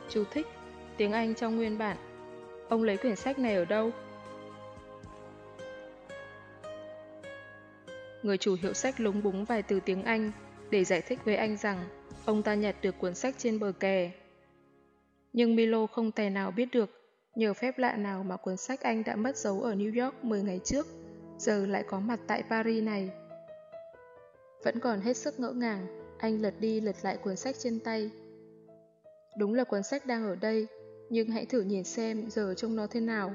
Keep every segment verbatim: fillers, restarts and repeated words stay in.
Chú thích, tiếng Anh trong nguyên bản. Ông lấy quyển sách này ở đâu? Người chủ hiệu sách lúng búng vài từ tiếng Anh để giải thích với anh rằng ông ta nhặt được cuốn sách trên bờ kè. Nhưng Milo không tài nào biết được nhờ phép lạ nào mà cuốn sách anh đã mất dấu ở New York mười ngày trước, giờ lại có mặt tại Paris này. Vẫn còn hết sức ngỡ ngàng, anh lật đi lật lại cuốn sách trên tay. Đúng là cuốn sách đang ở đây, nhưng hãy thử nhìn xem giờ trông nó thế nào.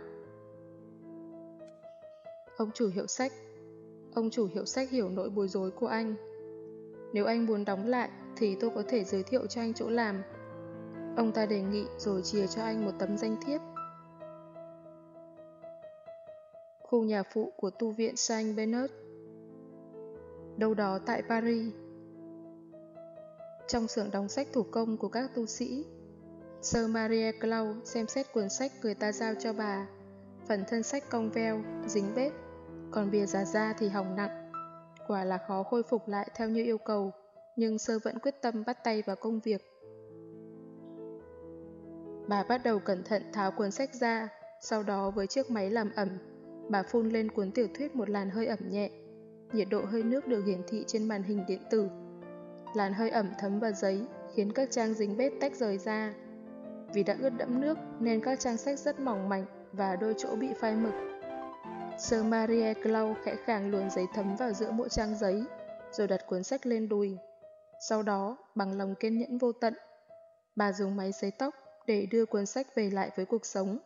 Ông chủ hiệu sách Ông chủ hiệu sách hiểu nỗi bối rối của anh. Nếu anh muốn đóng lại thì tôi có thể giới thiệu cho anh chỗ làm. Ông ta đề nghị rồi chìa cho anh một tấm danh thiếp. Khu nhà phụ của tu viện Saint Bernard, đâu đó tại Paris. Trong xưởng đóng sách thủ công của các tu sĩ, Sir Marie Claude xem xét cuốn sách người ta giao cho bà. Phần thân sách cong veo, dính bết, còn bìa giả da thì hỏng nặng. Quả là khó khôi phục lại theo như yêu cầu, nhưng Sir vẫn quyết tâm bắt tay vào công việc. Bà bắt đầu cẩn thận tháo cuốn sách ra, sau đó với chiếc máy làm ẩm, bà phun lên cuốn tiểu thuyết một làn hơi ẩm nhẹ. Nhiệt độ hơi nước được hiển thị trên màn hình điện tử. Làn hơi ẩm thấm vào giấy, khiến các trang dính bết tách rời ra. Vì đã ướt đẫm nước nên các trang sách rất mỏng mảnh và đôi chỗ bị phai mực. Sir Marie Claude khẽ khàng luồn giấy thấm vào giữa mỗi trang giấy, rồi đặt cuốn sách lên đùi. Sau đó, bằng lòng kiên nhẫn vô tận, bà dùng máy sấy tóc để đưa cuốn sách về lại với cuộc sống.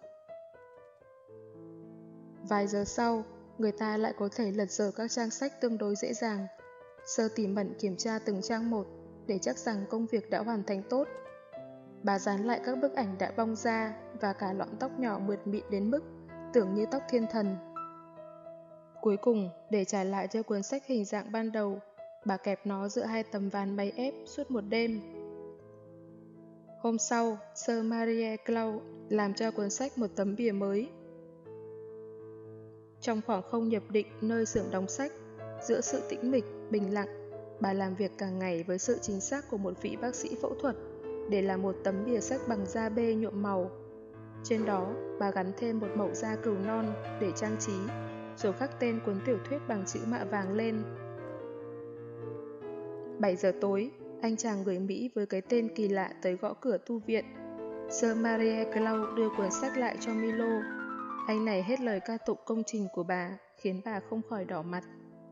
Vài giờ sau, người ta lại có thể lật dở các trang sách tương đối dễ dàng. Sir tỉ mẩn kiểm tra từng trang một để chắc rằng công việc đã hoàn thành tốt. Bà dán lại các bức ảnh đã bong ra và cả lọn tóc nhỏ mượt mịn đến mức tưởng như tóc thiên thần. Cuối cùng, để trả lại cho cuốn sách hình dạng ban đầu, bà kẹp nó giữa hai tấm ván máy ép suốt một đêm. Hôm sau, Sir Marie Claude làm cho cuốn sách một tấm bìa mới. Trong khoảng không nhập định nơi xưởng đóng sách, giữa sự tĩnh mịch, bình lặng, bà làm việc cả ngày với sự chính xác của một vị bác sĩ phẫu thuật để làm một tấm bìa sách bằng da bê nhuộm màu. Trên đó, bà gắn thêm một mẩu da cừu non để trang trí, rồi khắc tên cuốn tiểu thuyết bằng chữ mạ vàng lên. bảy giờ tối, anh chàng người Mỹ với cái tên kỳ lạ tới gõ cửa tu viện. Sir Marie Claude đưa cuốn sách lại cho Milo. Anh này hết lời ca tụng công trình của bà, khiến bà không khỏi đỏ mặt.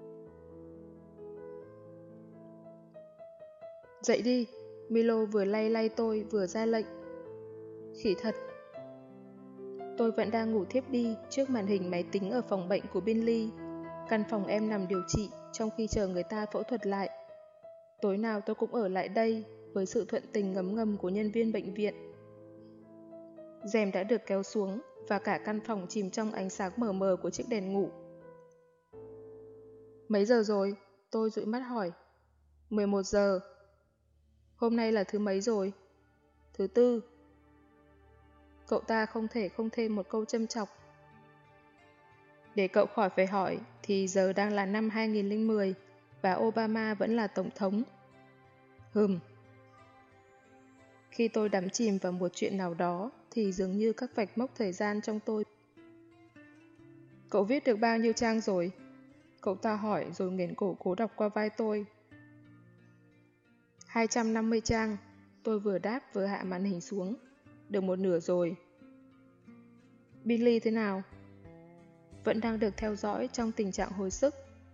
Dậy đi, Milo vừa lay lay tôi vừa ra lệnh. Khỉ thật. Tôi vẫn đang ngủ thiếp đi trước màn hình máy tính ở phòng bệnh của Binley, căn phòng em nằm điều trị trong khi chờ người ta phẫu thuật lại. Tối nào tôi cũng ở lại đây với sự thuận tình ngấm ngầm của nhân viên bệnh viện. Rèm đã được kéo xuống và cả căn phòng chìm trong ánh sáng mờ mờ của chiếc đèn ngủ. Mấy giờ rồi? Tôi dụi mắt hỏi. mười một giờ. Hôm nay là thứ mấy rồi? Thứ tư. Cậu ta không thể không thêm một câu châm chọc. Để cậu khỏi phải hỏi, thì giờ đang là năm hai nghìn không trăm mười và Obama vẫn là tổng thống. Hừm. Khi tôi đắm chìm vào một chuyện nào đó, thì dường như các vạch mốc thời gian trong tôi. Cậu viết được bao nhiêu trang rồi? Cậu ta hỏi rồi nghiến cổ cố đọc qua vai tôi. hai trăm năm mươi trang. Tôi vừa đáp vừa hạ màn hình xuống. Được một nửa rồi. Billy thế nào? Vẫn đang được theo dõi trong tình trạng hồi sức.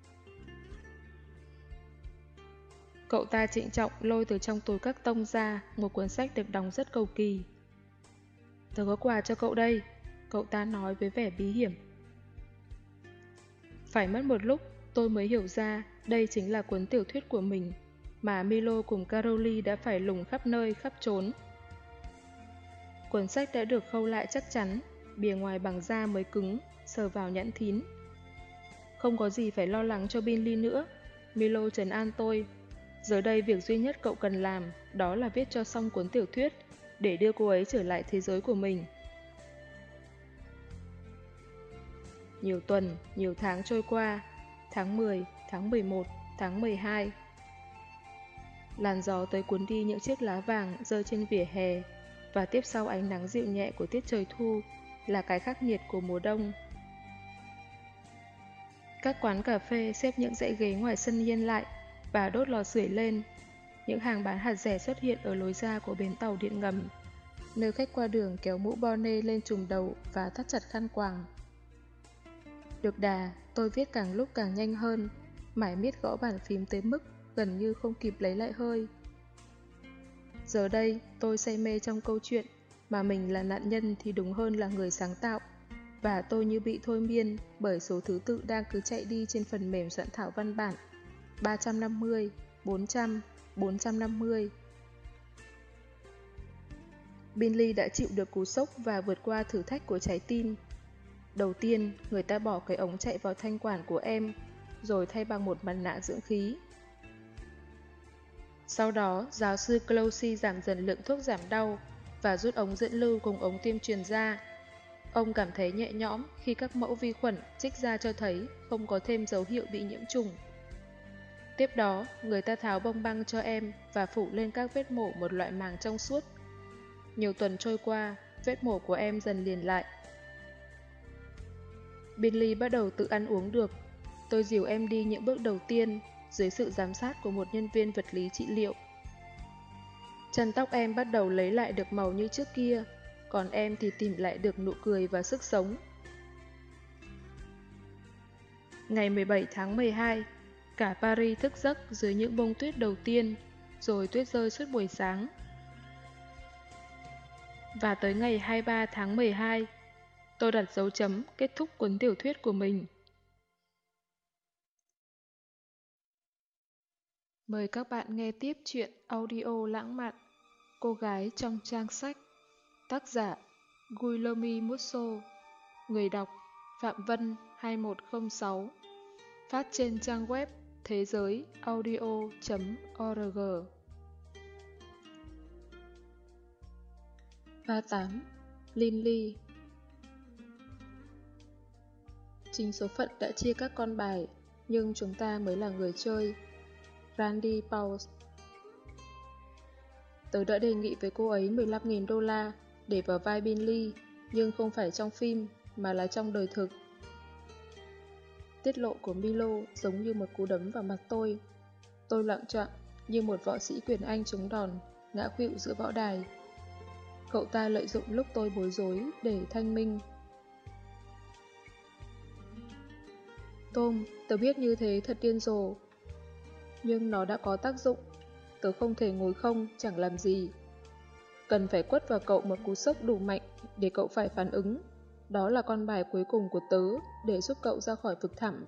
Cậu ta trịnh trọng lôi từ trong túi các tông ra một cuốn sách được đóng rất cầu kỳ. Tớ có quà cho cậu đây, cậu ta nói với vẻ bí hiểm. Phải mất một lúc, tôi mới hiểu ra đây chính là cuốn tiểu thuyết của mình mà Milo cùng Caroly đã phải lùng khắp nơi khắp trốn. Cuốn sách đã được khâu lại chắc chắn, bìa ngoài bằng da mới cứng, sờ vào nhẵn thín. Không có gì phải lo lắng cho Binley nữa, Milo trấn an tôi. Giờ đây việc duy nhất cậu cần làm đó là viết cho xong cuốn tiểu thuyết để đưa cô ấy trở lại thế giới của mình. Nhiều tuần, nhiều tháng trôi qua, tháng mười, tháng mười một, tháng mười hai. Làn gió tới cuốn đi những chiếc lá vàng rơi trên vỉa hè. và tiếp sau ánh nắng dịu nhẹ của tiết trời thu là cái khắc nghiệt của mùa đông. Các quán cà phê xếp những dãy ghế ngoài sân hiên lại và đốt lò sưởi lên. Những hàng bán hạt rẻ xuất hiện ở lối ra của bến tàu điện ngầm, nơi khách qua đường kéo mũ bonnet lên trùm đầu và thắt chặt khăn quàng. Được đà, tôi viết càng lúc càng nhanh hơn, mải miết gõ bàn phím tới mức gần như không kịp lấy lại hơi. Giờ đây, tôi say mê trong câu chuyện mà mình là nạn nhân thì đúng hơn là người sáng tạo, và tôi như bị thôi miên bởi số thứ tự đang cứ chạy đi trên phần mềm soạn thảo văn bản ba trăm năm mươi, bốn trăm, bốn trăm năm mươi. Binley đã chịu được cú sốc và vượt qua thử thách của trái tim. Đầu tiên, người ta bỏ cái ống chạy vào thanh quản của em, rồi thay bằng một mặt nạ dưỡng khí. Sau đó, giáo sư Closey giảm dần lượng thuốc giảm đau và rút ống dẫn lưu cùng ống tiêm truyền ra. Ông cảm thấy nhẹ nhõm khi các mẫu vi khuẩn trích ra cho thấy không có thêm dấu hiệu bị nhiễm trùng. Tiếp đó, người ta tháo bông băng cho em và phủ lên các vết mổ một loại màng trong suốt. Nhiều tuần trôi qua, vết mổ của em dần liền lại. Binley bắt đầu tự ăn uống được. Tôi dìu em đi những bước đầu tiên dưới sự giám sát của một nhân viên vật lý trị liệu. Chân tóc em bắt đầu lấy lại được màu như trước kia, còn em thì tìm lại được nụ cười và sức sống. Ngày mười bảy tháng mười hai, cả Paris thức giấc dưới những bông tuyết đầu tiên, rồi tuyết rơi suốt buổi sáng. Và tới ngày hai mươi ba tháng mười hai, tôi đặt dấu chấm kết thúc cuốn tiểu thuyết của mình. Mời các bạn nghe tiếp truyện audio lãng mạn Cô gái trong trang sách. Tác giả Guillermo Musso. Người đọc Phạm Vân hai một không sáu. Phát trên trang web thế giới audio chấm org. ba mươi tám. Linley. Chính số phận đã chia các con bài, nhưng chúng ta mới là người chơi. Randy Pauls. Tớ đã đề nghị với cô ấy mười lăm nghìn đô la để vào vai Binley, nhưng không phải trong phim, mà là trong đời thực. Tiết lộ của Milo giống như một cú đấm vào mặt tôi. Tôi loạng choạng như một võ sĩ quyền Anh trúng đòn, ngã khuỵu giữa võ đài. Cậu ta lợi dụng lúc tôi bối rối để thanh minh. Tom, tớ biết như thế thật điên rồ. Nhưng nó đã có tác dụng. Tớ không thể ngồi không, chẳng làm gì. Cần phải quất vào cậu một cú sốc đủ mạnh để cậu phải phản ứng. Đó là con bài cuối cùng của tớ để giúp cậu ra khỏi vực thẳm.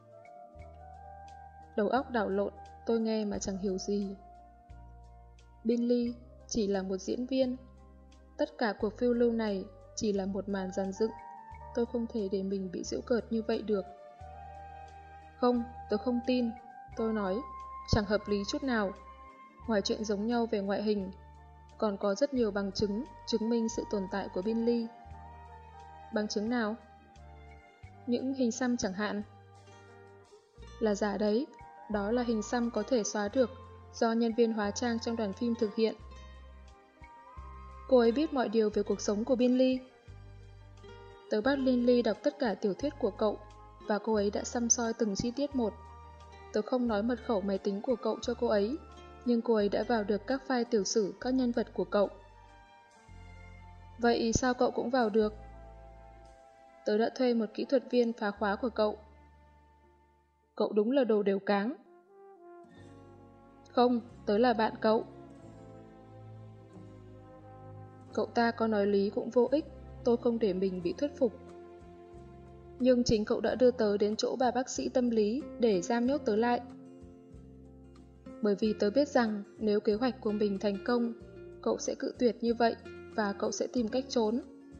Đầu óc đảo lộn, tôi nghe mà chẳng hiểu gì. Binley chỉ là một diễn viên. Tất cả cuộc phiêu lưu này chỉ là một màn dàn dựng. Tôi không thể để mình bị giễu cợt như vậy được. Không, tớ không tin. Tôi nói, chẳng hợp lý chút nào. Ngoài chuyện giống nhau về ngoại hình, còn có rất nhiều bằng chứng chứng minh sự tồn tại của Binley. Bằng chứng nào? Những hình xăm chẳng hạn. Là giả đấy, đó là hình xăm có thể xóa được do nhân viên hóa trang trong đoàn phim thực hiện. Cô ấy biết mọi điều về cuộc sống của Binley. Tớ bắt Linley đọc tất cả tiểu thuyết của cậu, và cô ấy đã săm soi từng chi tiết một. Tớ không nói mật khẩu máy tính của cậu cho cô ấy, nhưng cô ấy đã vào được các file tiểu sử các nhân vật của cậu. Vậy sao cậu cũng vào được? Tớ đã thuê một kỹ thuật viên phá khóa của cậu. Cậu đúng là đồ đều cáng. Không, tớ là bạn cậu. Cậu ta có nói lý cũng vô ích, tôi không để mình bị thuyết phục. Nhưng chính cậu đã đưa tớ đến chỗ bà bác sĩ tâm lý để giam nhốt tớ lại. Bởi vì tớ biết rằng nếu kế hoạch của mình thành công, cậu sẽ cự tuyệt như vậy và cậu sẽ tìm cách trốn.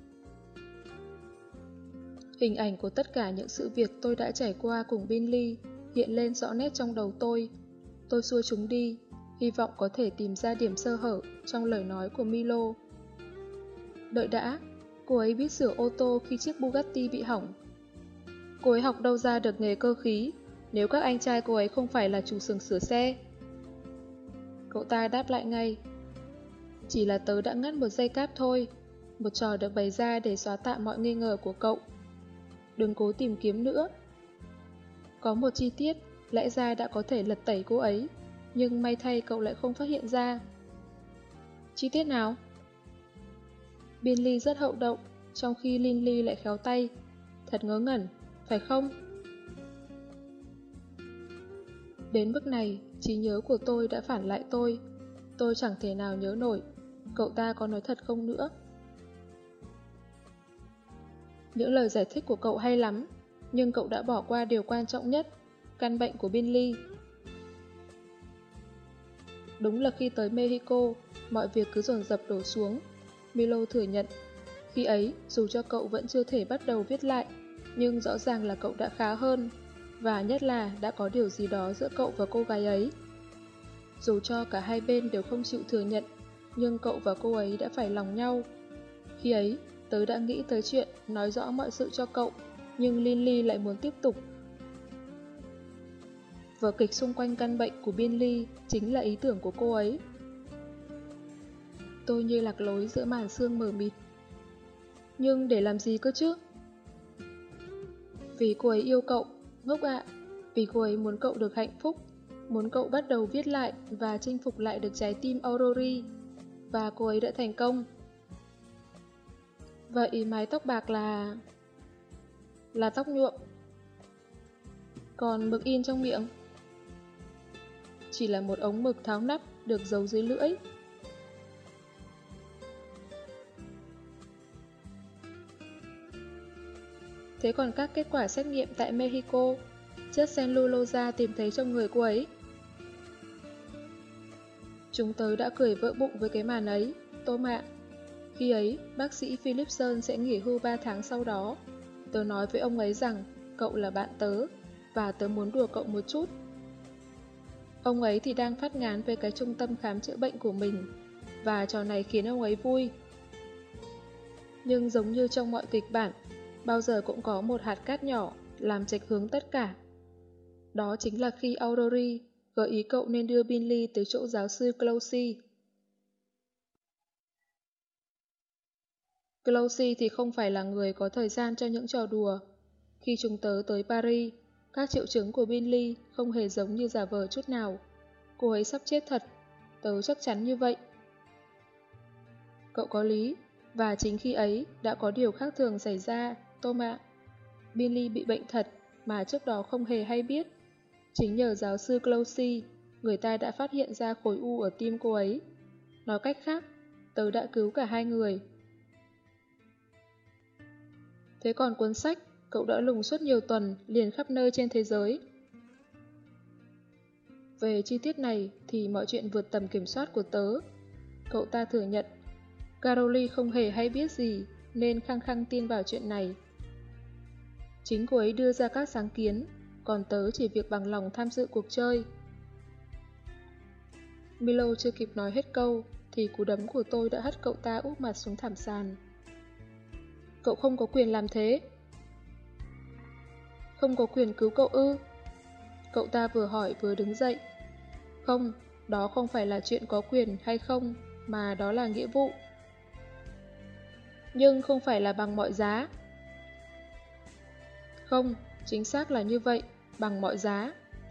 Hình ảnh của tất cả những sự việc tôi đã trải qua cùng Binley hiện lên rõ nét trong đầu tôi. Tôi xua chúng đi, hy vọng có thể tìm ra điểm sơ hở trong lời nói của Milo. Đợi đã, cô ấy biết sửa ô tô khi chiếc Bugatti bị hỏng. Cô ấy học đâu ra được nghề cơ khí nếu các anh trai cô ấy không phải là chủ xưởng sửa xe? Cậu ta đáp lại ngay. Chỉ là tớ đã ngắt một dây cáp thôi, một trò được bày ra để xóa tạm mọi nghi ngờ của cậu. Đừng cố tìm kiếm nữa. Có một chi tiết, lẽ ra đã có thể lật tẩy cô ấy, nhưng may thay cậu lại không phát hiện ra. Chi tiết nào? Binley rất hậu đậu, trong khi Lynley lại khéo tay. Thật ngớ ngẩn, phải không? Đến mức này, trí nhớ của tôi đã phản lại tôi. Tôi chẳng thể nào nhớ nổi. Cậu ta có nói thật không nữa? Những lời giải thích của cậu hay lắm, nhưng cậu đã bỏ qua điều quan trọng nhất, căn bệnh của Binley. Đúng là khi tới Mexico, mọi việc cứ dồn dập đổ xuống. Milo thừa nhận. Khi ấy, dù cho cậu vẫn chưa thể bắt đầu viết lại, nhưng rõ ràng là cậu đã khá hơn, và nhất là đã có điều gì đó giữa cậu và cô gái ấy. Dù cho cả hai bên đều không chịu thừa nhận, nhưng cậu và cô ấy đã phải lòng nhau. Khi ấy, tớ đã nghĩ tới chuyện nói rõ mọi sự cho cậu, nhưng Lynley lại muốn tiếp tục. Vở kịch xung quanh căn bệnh của Binley chính là ý tưởng của cô ấy. Tôi như lạc lối giữa màn sương mờ mịt. Nhưng để làm gì cơ chứ? Vì cô ấy yêu cậu, ngốc ạ. Vì cô ấy muốn cậu được hạnh phúc, muốn cậu bắt đầu viết lại và chinh phục lại được trái tim Aurori. Và cô ấy đã thành công. Vậy mái tóc bạc là... là tóc nhuộm. Còn mực in trong miệng? Chỉ là một ống mực tháo nắp được giấu dưới lưỡi. Thế còn các kết quả xét nghiệm tại Mexico, chất cellulosa tìm thấy trong người cô ấy. Chúng tớ đã cười vỡ bụng với cái màn ấy, Tom ạ. Khi ấy, bác sĩ Philipson sẽ nghỉ hưu ba tháng sau đó. Tớ nói với ông ấy rằng cậu là bạn tớ, và tớ muốn đùa cậu một chút. Ông ấy thì đang phát ngán về cái trung tâm khám chữa bệnh của mình, và trò này khiến ông ấy vui. Nhưng giống như trong mọi kịch bản, bao giờ cũng có một hạt cát nhỏ làm chệch hướng tất cả. Đó chính là khi Aurori gợi ý cậu nên đưa Binley tới chỗ giáo sư Clouseau. Clouseau thì không phải là người có thời gian cho những trò đùa. Khi chúng tớ tới Paris, các triệu chứng của Binley không hề giống như giả vờ chút nào. Cô ấy sắp chết thật, tớ chắc chắn như vậy. Cậu có lý, và chính khi ấy đã có điều khác thường xảy ra, Tom ạ. Binley bị bệnh thật mà trước đó không hề hay biết. Chính nhờ giáo sư Clouseau, người ta đã phát hiện ra khối u ở tim cô ấy. Nói cách khác, tớ đã cứu cả hai người. Thế còn cuốn sách, cậu đã lùng suốt nhiều tuần liền khắp nơi trên thế giới. Về chi tiết này thì mọi chuyện vượt tầm kiểm soát của tớ. Cậu ta thừa nhận, Caroline không hề hay biết gì nên khăng khăng tin vào chuyện này. Chính cô ấy đưa ra các sáng kiến, còn tớ chỉ việc bằng lòng tham dự cuộc chơi. Milo chưa kịp nói hết câu thì cú đấm của tôi đã hất cậu ta úp mặt xuống thảm sàn. Cậu không có quyền làm thế. Không có quyền cứu cậu ư? Cậu ta vừa hỏi vừa đứng dậy. Không, đó không phải là chuyện có quyền hay không, mà đó là nghĩa vụ. Nhưng không phải là bằng mọi giá. Không, chính xác là như vậy, bằng mọi giá.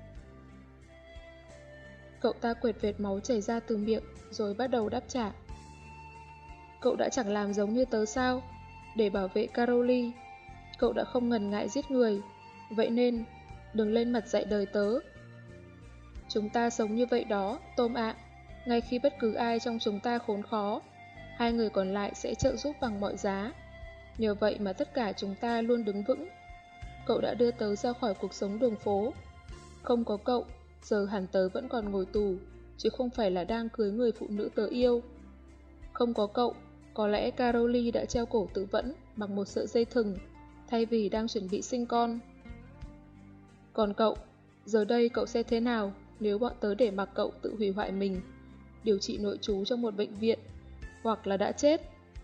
Cậu ta quệt vệt máu chảy ra từ miệng, rồi bắt đầu đáp trả. Cậu đã chẳng làm giống như tớ sao? Để bảo vệ Caroline, cậu đã không ngần ngại giết người. Vậy nên, đừng lên mặt dạy đời tớ. Chúng ta sống như vậy đó, Tom ạ. Ngay khi bất cứ ai trong chúng ta khốn khó, hai người còn lại sẽ trợ giúp bằng mọi giá. Nhờ vậy mà tất cả chúng ta luôn đứng vững. Cậu đã đưa tớ ra khỏi cuộc sống đường phố. Không có cậu, giờ hẳn tớ vẫn còn ngồi tù, chứ không phải là đang cưới người phụ nữ tớ yêu. Không có cậu, có lẽ Caroline đã treo cổ tự vẫn bằng một sợi dây thừng, thay vì đang chuẩn bị sinh con. Còn cậu, giờ đây cậu sẽ thế nào nếu bọn tớ để mặc cậu tự hủy hoại mình, điều trị nội trú trong một bệnh viện, hoặc là đã chết?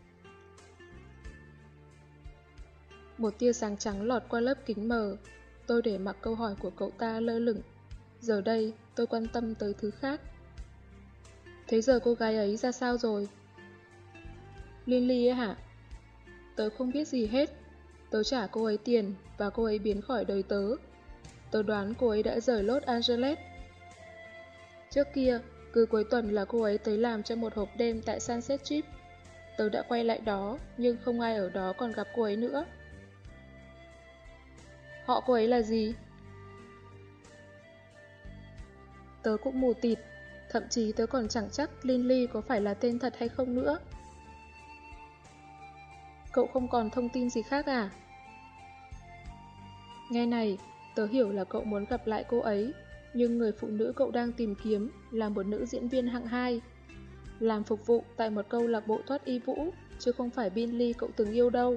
Một tia sáng trắng lọt qua lớp kính mờ, tôi để mặc câu hỏi của cậu ta lơ lửng. Giờ đây, tôi quan tâm tới thứ khác. Thế giờ cô gái ấy ra sao rồi? Lily ấy hả? Tớ không biết gì hết. Tớ trả cô ấy tiền và cô ấy biến khỏi đời tớ. Tớ đoán cô ấy đã rời Los Angeles. Trước kia, cứ cuối tuần là cô ấy tới làm cho một hộp đêm tại Sunset Strip. Tớ đã quay lại đó, nhưng không ai ở đó còn gặp cô ấy nữa. Họ cô ấy là gì? Tớ cũng mù tịt, thậm chí tớ còn chẳng chắc Lily có phải là tên thật hay không nữa. Cậu không còn thông tin gì khác à? Nghe này, tớ hiểu là cậu muốn gặp lại cô ấy, nhưng người phụ nữ cậu đang tìm kiếm là một nữ diễn viên hạng hai, làm phục vụ tại một câu lạc bộ thoát y vũ, chứ không phải Billy cậu từng yêu đâu.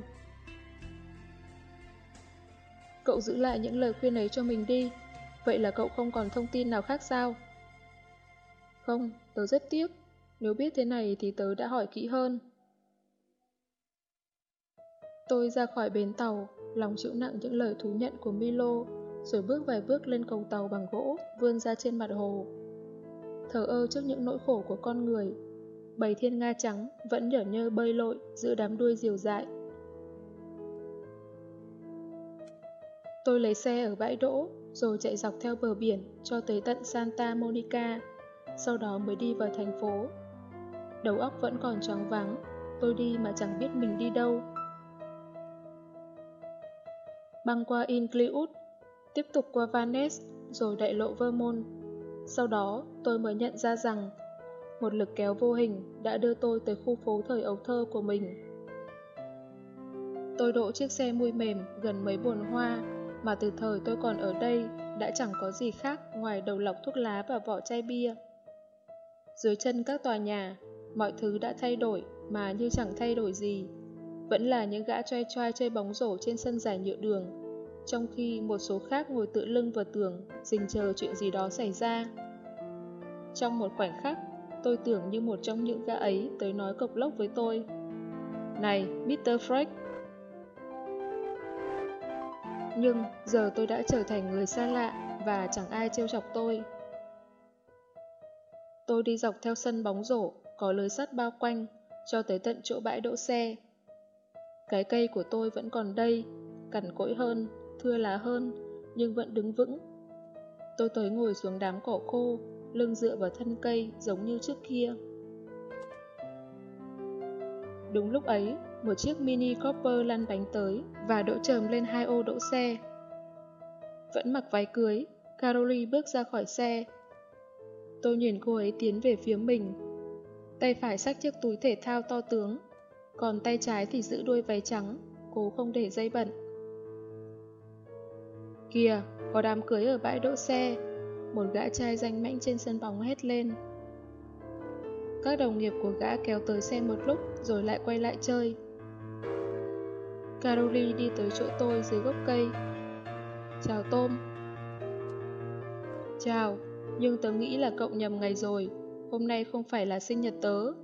Cậu giữ lại những lời khuyên ấy cho mình đi, vậy là cậu không còn thông tin nào khác sao? Không, tớ rất tiếc, nếu biết thế này thì tớ đã hỏi kỹ hơn. Tôi ra khỏi bến tàu, lòng chịu nặng những lời thú nhận của Milo, rồi bước vài bước lên cầu tàu bằng gỗ, vươn ra trên mặt hồ. Thờ ơ trước những nỗi khổ của con người, bầy thiên nga trắng vẫn nhởn nhơ bơi lội giữa đám đuôi diều dại. Tôi lấy xe ở bãi đỗ, rồi chạy dọc theo bờ biển cho tới tận Santa Monica, sau đó mới đi vào thành phố. Đầu óc vẫn còn choáng váng, tôi đi mà chẳng biết mình đi đâu. Băng qua Inglewood, tiếp tục qua Van Ness, rồi đại lộ Vermont. Sau đó, tôi mới nhận ra rằng một lực kéo vô hình đã đưa tôi tới khu phố thời ấu thơ của mình. Tôi đỗ chiếc xe mui mềm gần mấy vườn hoa mà từ thời tôi còn ở đây đã chẳng có gì khác ngoài đầu lọc thuốc lá và vỏ chai bia. Dưới chân các tòa nhà, mọi thứ đã thay đổi mà như chẳng thay đổi gì. Vẫn là những gã choai choai chơi bóng rổ trên sân dài nhựa đường, trong khi một số khác ngồi tựa lưng vào tường, rình chờ chuyện gì đó xảy ra. Trong một khoảnh khắc, tôi tưởng như một trong những gã ấy tới nói cộc lốc với tôi. Này, mít tơ Frank! Nhưng giờ tôi đã trở thành người xa lạ và chẳng ai trêu chọc tôi. Tôi đi dọc theo sân bóng rổ, có lưới sắt bao quanh, cho tới tận chỗ bãi đỗ xe. Cái cây của tôi vẫn còn đây, cằn cỗi hơn, thưa lá hơn, nhưng vẫn đứng vững. Tôi tới ngồi xuống đám cỏ khô, lưng dựa vào thân cây giống như trước kia. Đúng lúc ấy, một chiếc Mini Cooper lăn bánh tới và đỗ chồm lên hai ô đỗ xe. Vẫn mặc váy cưới, Caroline bước ra khỏi xe. Tôi nhìn cô ấy tiến về phía mình. Tay phải xách chiếc túi thể thao to tướng, còn tay trái thì giữ đuôi váy trắng, cố không để dây bẩn. Kìa, có đám cưới ở bãi đỗ xe, một gã trai danh mãnh trên sân bóng hét lên. Các đồng nghiệp của gã kéo tới xem một lúc rồi lại quay lại chơi. Caroline đi tới chỗ tôi dưới gốc cây. Chào Tom. Chào, nhưng tớ nghĩ là cậu nhầm ngày rồi, hôm nay không phải là sinh nhật tớ.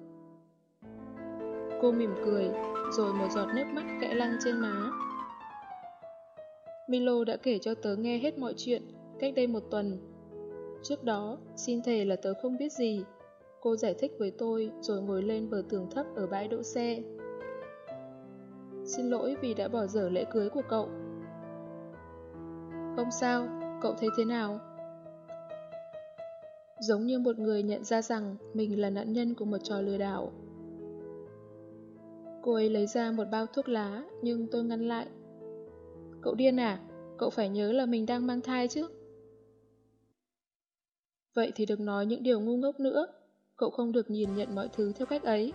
Cô mỉm cười, rồi một giọt nước mắt kẽ lăn trên má. Milo đã kể cho tớ nghe hết mọi chuyện cách đây một tuần. Trước đó, xin thề là tớ không biết gì. Cô giải thích với tôi rồi ngồi lên bờ tường thấp ở bãi đỗ xe. Xin lỗi vì đã bỏ dở lễ cưới của cậu. Không sao, cậu thấy thế nào? Giống như một người nhận ra rằng mình là nạn nhân của một trò lừa đảo. Cô ấy lấy ra một bao thuốc lá, nhưng tôi ngăn lại. Cậu điên à? Cậu phải nhớ là mình đang mang thai chứ. Vậy thì đừng nói những điều ngu ngốc nữa. Cậu không được nhìn nhận mọi thứ theo cách ấy.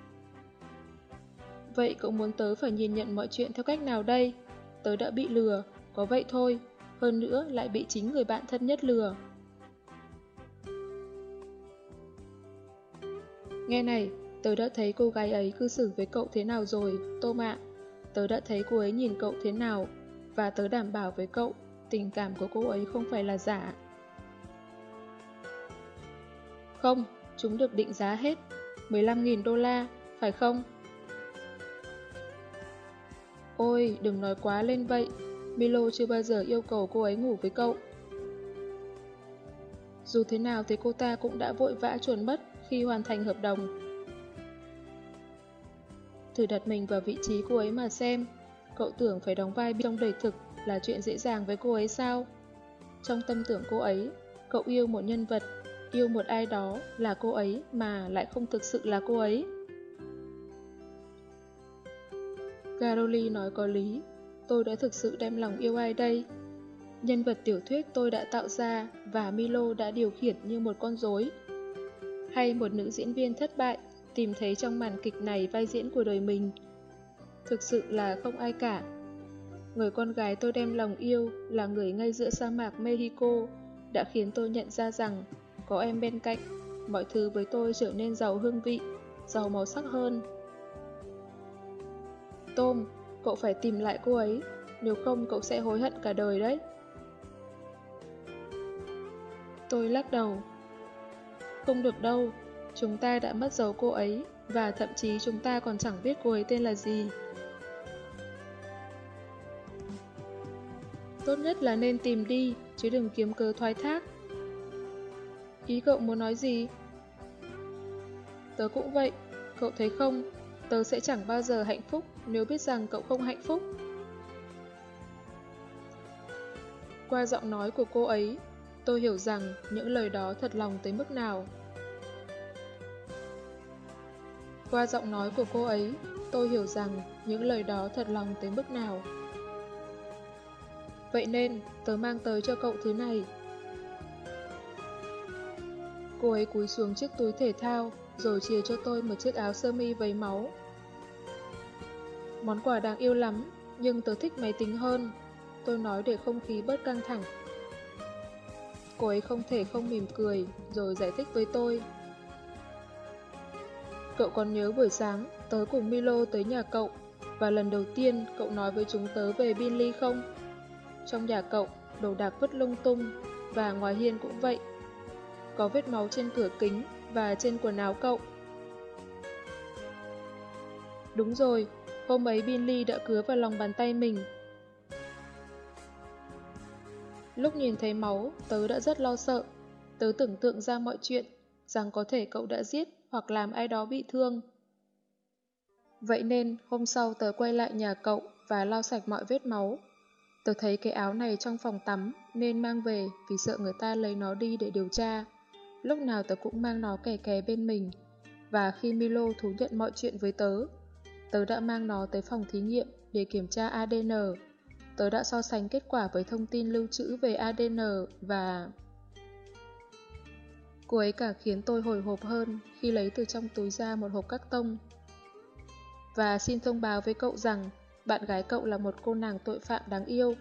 Vậy cậu muốn tớ phải nhìn nhận mọi chuyện theo cách nào đây? Tớ đã bị lừa, có vậy thôi. Hơn nữa lại bị chính người bạn thân nhất lừa. Nghe này, tớ đã thấy cô gái ấy cư xử với cậu thế nào rồi, Tom ạ. Tớ đã thấy cô ấy nhìn cậu thế nào, và tớ đảm bảo với cậu, tình cảm của cô ấy không phải là giả. Không, chúng được định giá hết, mười lăm nghìn đô la, phải không? Ôi, đừng nói quá lên vậy, Milo chưa bao giờ yêu cầu cô ấy ngủ với cậu. Dù thế nào thì cô ta cũng đã vội vã chuồn mất khi hoàn thành hợp đồng. thử đặt mình vào vị trí cô ấy mà xem. Cậu tưởng phải đóng vai trong đời thực là chuyện dễ dàng với cô ấy sao? Trong tâm tưởng cô ấy, cậu yêu một nhân vật, yêu một ai đó là cô ấy mà lại không thực sự là cô ấy. Caroline nói có lý, tôi đã thực sự đem lòng yêu ai đây? Nhân vật tiểu thuyết tôi đã tạo ra và Milo đã điều khiển như một con rối. Hay một nữ diễn viên thất bại tìm thấy trong màn kịch này vai diễn của đời mình. Thực sự là không ai cả. Người con gái tôi đem lòng yêu là người ngay giữa sa mạc Mexico đã khiến tôi nhận ra rằng có em bên cạnh, mọi thứ với tôi trở nên giàu hương vị, giàu màu sắc hơn. Tom, cậu phải tìm lại cô ấy, nếu không cậu sẽ hối hận cả đời đấy. Tôi lắc đầu. Không được đâu, chúng ta đã mất dấu cô ấy, và thậm chí chúng ta còn chẳng biết cô ấy tên là gì. Tốt nhất là nên tìm đi, chứ đừng kiếm cớ thoái thác. Ý cậu muốn nói gì? Tớ cũng vậy, cậu thấy không, tớ sẽ chẳng bao giờ hạnh phúc nếu biết rằng cậu không hạnh phúc. Qua giọng nói của cô ấy, tôi hiểu rằng những lời đó thật lòng tới mức nào. Qua giọng nói của cô ấy, tôi hiểu rằng những lời đó thật lòng tới mức nào. Vậy nên, tớ mang tới cho cậu thứ này. Cô ấy cúi xuống chiếc túi thể thao, rồi chìa cho tôi một chiếc áo sơ mi vấy máu. Món quà đáng yêu lắm, nhưng tớ thích máy tính hơn. Tôi nói để không khí bớt căng thẳng. Cô ấy không thể không mỉm cười, rồi giải thích với tôi. Cậu còn nhớ buổi sáng, tớ cùng Milo tới nhà cậu, và lần đầu tiên cậu nói với chúng tớ về Billy không? Trong nhà cậu, đồ đạc vứt lung tung, và ngoài hiên cũng vậy. Có vết máu trên cửa kính và trên quần áo cậu. Đúng rồi, hôm ấy Billy đã cứa vào lòng bàn tay mình. Lúc nhìn thấy máu, tớ đã rất lo sợ. Tớ tưởng tượng ra mọi chuyện, rằng có thể cậu đã giết hoặc làm ai đó bị thương. Vậy nên, hôm sau tớ quay lại nhà cậu và lau sạch mọi vết máu. Tớ thấy cái áo này trong phòng tắm nên mang về vì sợ người ta lấy nó đi để điều tra. Lúc nào tớ cũng mang nó kè kè bên mình. Và khi Milo thú nhận mọi chuyện với tớ, tớ đã mang nó tới phòng thí nghiệm để kiểm tra a đê en. Tớ đã so sánh kết quả với thông tin lưu trữ về a đê en và... Cô ấy càng khiến tôi hồi hộp hơn khi lấy từ trong túi ra một hộp cắt tông. Và xin thông báo với cậu rằng bạn gái cậu là một cô nàng tội phạm đáng yêu.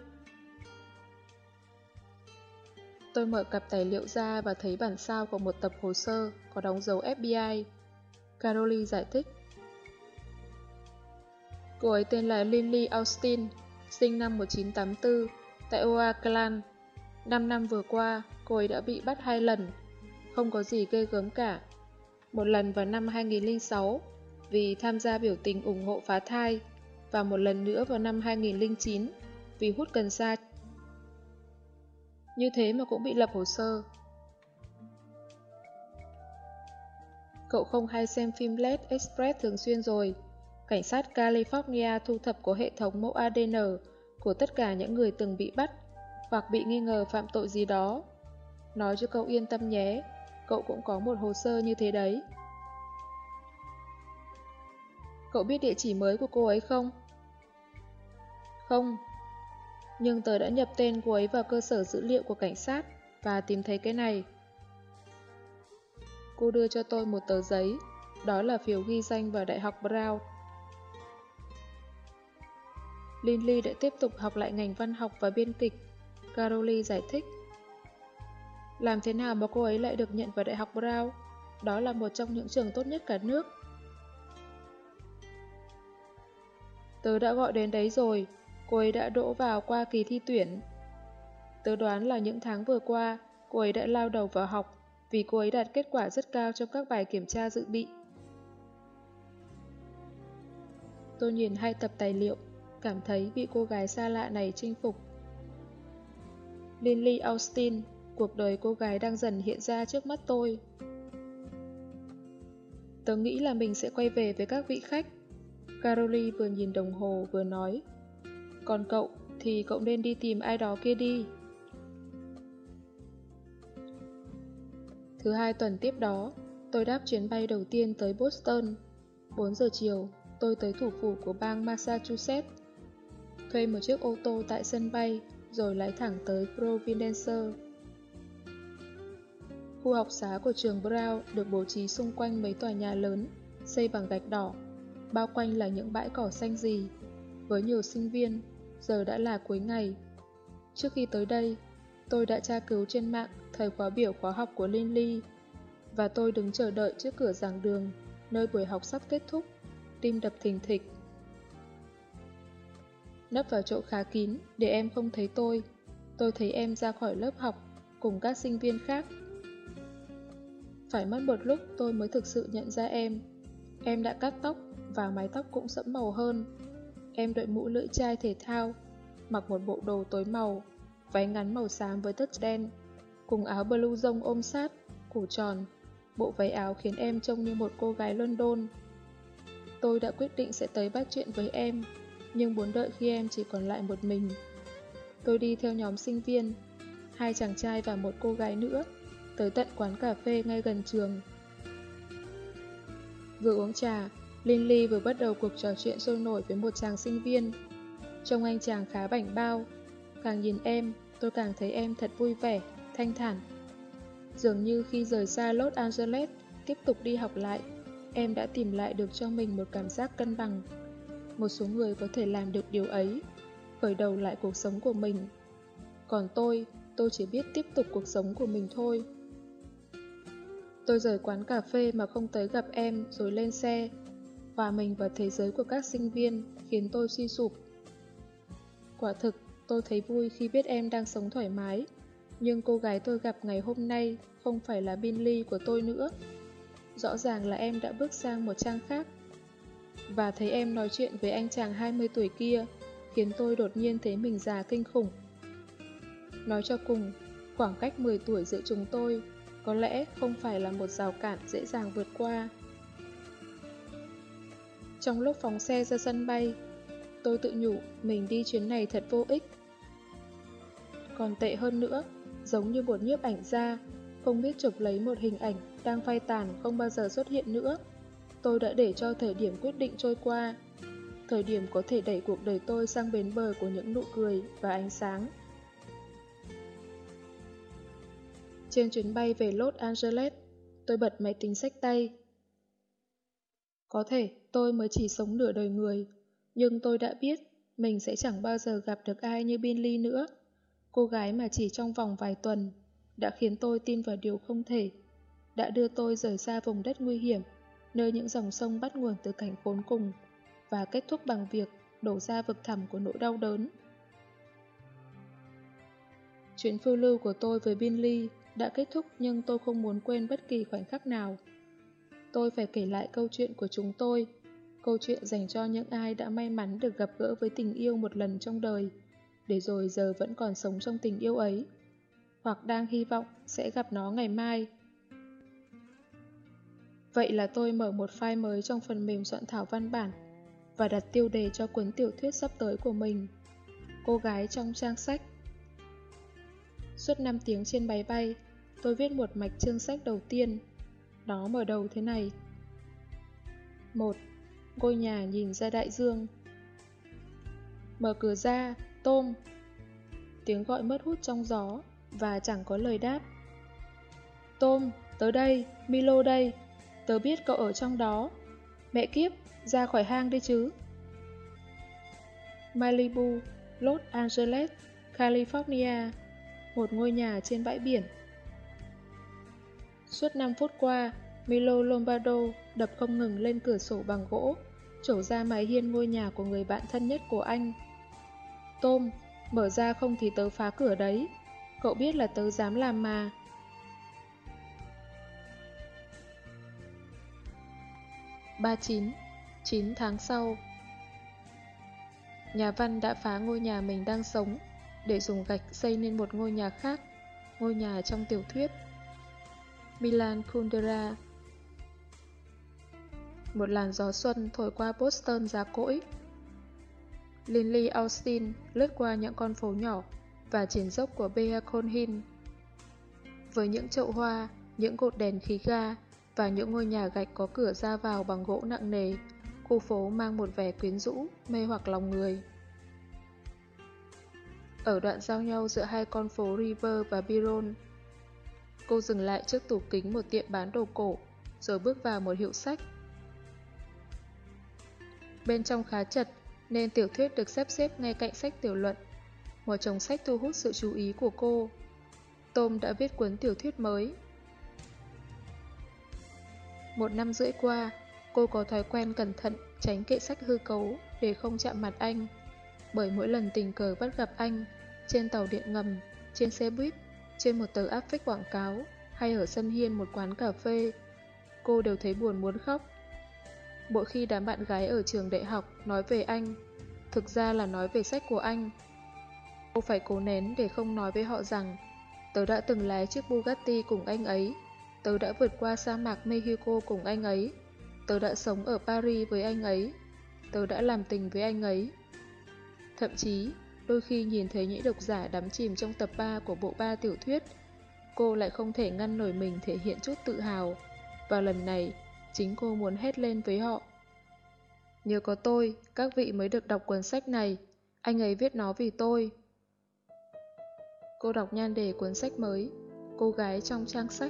Tôi mở cặp tài liệu ra và thấy bản sao của một tập hồ sơ có đóng dấu ép bê i. Caroline giải thích. Cô ấy tên là Lily Austin, sinh năm một nghìn chín trăm tám mươi tư, tại Oakland. Năm năm vừa qua, cô ấy đã bị bắt hai lần. Không có gì ghê gớm cả. Một lần vào năm hai nghìn lẻ sáu vì tham gia biểu tình ủng hộ phá thai, và một lần nữa vào năm hai nghìn lẻ chín vì hút cần sa. Như thế mà cũng bị lập hồ sơ. Cậu không hay xem phim Led Express thường xuyên rồi. Cảnh sát California thu thập có hệ thống mẫu a đê en của tất cả những người từng bị bắt hoặc bị nghi ngờ phạm tội gì đó. Nói cho cậu yên tâm nhé, cậu cũng có một hồ sơ như thế đấy. Cậu biết địa chỉ mới của cô ấy không? Không. Nhưng tớ đã nhập tên cô ấy vào cơ sở dữ liệu của cảnh sát và tìm thấy cái này. Cô đưa cho tôi một tờ giấy, đó là phiếu ghi danh vào Đại học Brown. Lily đã tiếp tục học lại ngành văn học và biên kịch, Caroline giải thích. Làm thế nào mà cô ấy lại được nhận vào Đại học Brown? Đó là một trong những trường tốt nhất cả nước. Tớ đã gọi đến đấy rồi, cô ấy đã đỗ vào qua kỳ thi tuyển. Tớ đoán là những tháng vừa qua, cô ấy đã lao đầu vào học vì cô ấy đạt kết quả rất cao trong các bài kiểm tra dự bị. Tôi nhìn hai tập tài liệu, cảm thấy bị cô gái xa lạ này chinh phục. Lily Austin, cuộc đời cô gái đang dần hiện ra trước mắt tôi. Tớ nghĩ là mình sẽ quay về với các vị khách. Caroli vừa nhìn đồng hồ vừa nói, còn cậu thì cậu nên đi tìm ai đó kia đi. Thứ hai tuần tiếp đó, tôi đáp chuyến bay đầu tiên tới Boston. bốn giờ chiều, tôi tới thủ phủ của bang Massachusetts. Thuê một chiếc ô tô tại sân bay, rồi lái thẳng tới Providence. Khu học xá của trường Brown được bố trí xung quanh mấy tòa nhà lớn, xây bằng gạch đỏ, bao quanh là những bãi cỏ xanh rì. Với nhiều sinh viên, giờ đã là cuối ngày. Trước khi tới đây, tôi đã tra cứu trên mạng thời khóa biểu khóa học của Lindley, và tôi đứng chờ đợi trước cửa giảng đường, nơi buổi học sắp kết thúc, tim đập thình thịch. Nấp vào chỗ khá kín để em không thấy tôi, tôi thấy em ra khỏi lớp học cùng các sinh viên khác. Phải mất một lúc tôi mới thực sự nhận ra em. Em đã cắt tóc và mái tóc cũng sẫm màu hơn. Em đội mũ lưỡi chai thể thao, mặc một bộ đồ tối màu, váy ngắn màu xám với tất đen, cùng áo blue rông ôm sát, cổ tròn. Bộ váy áo khiến em trông như một cô gái London. Tôi đã quyết định sẽ tới bắt chuyện với em, nhưng muốn đợi khi em chỉ còn lại một mình. Tôi đi theo nhóm sinh viên, hai chàng trai và một cô gái nữa, tới tận quán cà phê ngay gần trường. Vừa uống trà, Lindley vừa bắt đầu cuộc trò chuyện sôi nổi với một chàng sinh viên. Trông anh chàng khá bảnh bao. Càng nhìn em, tôi càng thấy em thật vui vẻ, thanh thản. Dường như khi rời xa Los Angeles, tiếp tục đi học lại, em đã tìm lại được cho mình một cảm giác cân bằng. Một số người có thể làm được điều ấy, khởi đầu lại cuộc sống của mình. Còn tôi, tôi chỉ biết tiếp tục cuộc sống của mình thôi. Tôi rời quán cà phê mà không tới gặp em rồi lên xe. Hòa mình vào thế giới của các sinh viên khiến tôi suy sụp. Quả thực, tôi thấy vui khi biết em đang sống thoải mái. Nhưng cô gái tôi gặp ngày hôm nay không phải là Binley của tôi nữa. Rõ ràng là em đã bước sang một trang khác. Và thấy em nói chuyện với anh chàng hai mươi tuổi kia khiến tôi đột nhiên thấy mình già kinh khủng. Nói cho cùng, khoảng cách mười tuổi giữa chúng tôi có lẽ không phải là một rào cản dễ dàng vượt qua. Trong lúc phóng xe ra sân bay, tôi tự nhủ mình đi chuyến này thật vô ích. Còn tệ hơn nữa, giống như một nhiếp ảnh gia, không biết chụp lấy một hình ảnh đang phai tàn không bao giờ xuất hiện nữa. Tôi đã để cho thời điểm quyết định trôi qua, thời điểm có thể đẩy cuộc đời tôi sang bến bờ của những nụ cười và ánh sáng. Trên chuyến bay về Los Angeles, tôi bật máy tính xách tay. Có thể tôi mới chỉ sống nửa đời người, nhưng tôi đã biết mình sẽ chẳng bao giờ gặp được ai như Binley nữa. Cô gái mà chỉ trong vòng vài tuần đã khiến tôi tin vào điều không thể, đã đưa tôi rời xa vùng đất nguy hiểm, nơi những dòng sông bắt nguồn từ cảnh khốn cùng, và kết thúc bằng việc đổ ra vực thẳm của nỗi đau đớn. Chuyến phiêu lưu của tôi với Binley đã kết thúc, nhưng tôi không muốn quên bất kỳ khoảnh khắc nào. Tôi phải kể lại câu chuyện của chúng tôi, câu chuyện dành cho những ai đã may mắn được gặp gỡ với tình yêu một lần trong đời, để rồi giờ vẫn còn sống trong tình yêu ấy, hoặc đang hy vọng sẽ gặp nó ngày mai. Vậy là tôi mở một file mới trong phần mềm soạn thảo văn bản và đặt tiêu đề cho cuốn tiểu thuyết sắp tới của mình, Cô gái trong trang sách. Suốt năm tiếng trên máy bay, tôi viết một mạch chương sách đầu tiên. Nó mở đầu thế này. một. Ngôi nhà nhìn ra đại dương. Mở cửa ra, Tom. Tiếng gọi mất hút trong gió và chẳng có lời đáp. Tom, tới đây, Milo đây. Tớ biết cậu ở trong đó. Mẹ kiếp, ra khỏi hang đi chứ. Malibu, Los Angeles, California. Một ngôi nhà trên bãi biển. Suốt năm phút qua, Milo Lombardo đập không ngừng lên cửa sổ bằng gỗ, trổ ra mái hiên ngôi nhà của người bạn thân nhất của anh. Tom, mở ra không thì tớ phá cửa đấy. Cậu biết là tớ dám làm mà. ba mươi chín. chín tháng sau. Nhà văn đã phá ngôi nhà mình đang sống để dùng gạch xây nên một ngôi nhà khác, ngôi nhà trong tiểu thuyết. Milan Kundera. Một làn gió xuân thổi qua Boston giá cỗi. Lindley Austin lướt qua những con phố nhỏ và triển dốc của Beacon Hill. Với những chậu hoa, những cột đèn khí ga và những ngôi nhà gạch có cửa ra vào bằng gỗ nặng nề, khu phố mang một vẻ quyến rũ, mê hoặc lòng người. Ở đoạn giao nhau giữa hai con phố River và Byron, cô dừng lại trước tủ kính một tiệm bán đồ cổ, rồi bước vào một hiệu sách. Bên trong khá chật, nên tiểu thuyết được sắp xếp ngay cạnh sách tiểu luận. Một chồng sách thu hút sự chú ý của cô. Tom đã viết cuốn tiểu thuyết mới. Một năm rưỡi qua, cô có thói quen cẩn thận tránh kệ sách hư cấu để không chạm mặt anh. Bởi mỗi lần tình cờ bắt gặp anh, trên tàu điện ngầm, trên xe buýt, trên một tờ áp phích quảng cáo, hay ở sân hiên một quán cà phê, cô đều thấy buồn muốn khóc. Mỗi khi đám bạn gái ở trường đại học nói về anh, thực ra là nói về sách của anh, cô phải cố nén để không nói với họ rằng tớ đã từng lái chiếc Bugatti cùng anh ấy, tớ đã vượt qua sa mạc Mexico cùng anh ấy, tớ đã sống ở Paris với anh ấy, tớ đã làm tình với anh ấy. Thậm chí, đôi khi nhìn thấy những độc giả đắm chìm trong tập ba của bộ ba tiểu thuyết, cô lại không thể ngăn nổi mình thể hiện chút tự hào, và lần này, chính cô muốn hét lên với họ. Nhờ có tôi, các vị mới được đọc cuốn sách này, anh ấy viết nó vì tôi. Cô đọc nhan đề cuốn sách mới, Cô gái trong trang sách.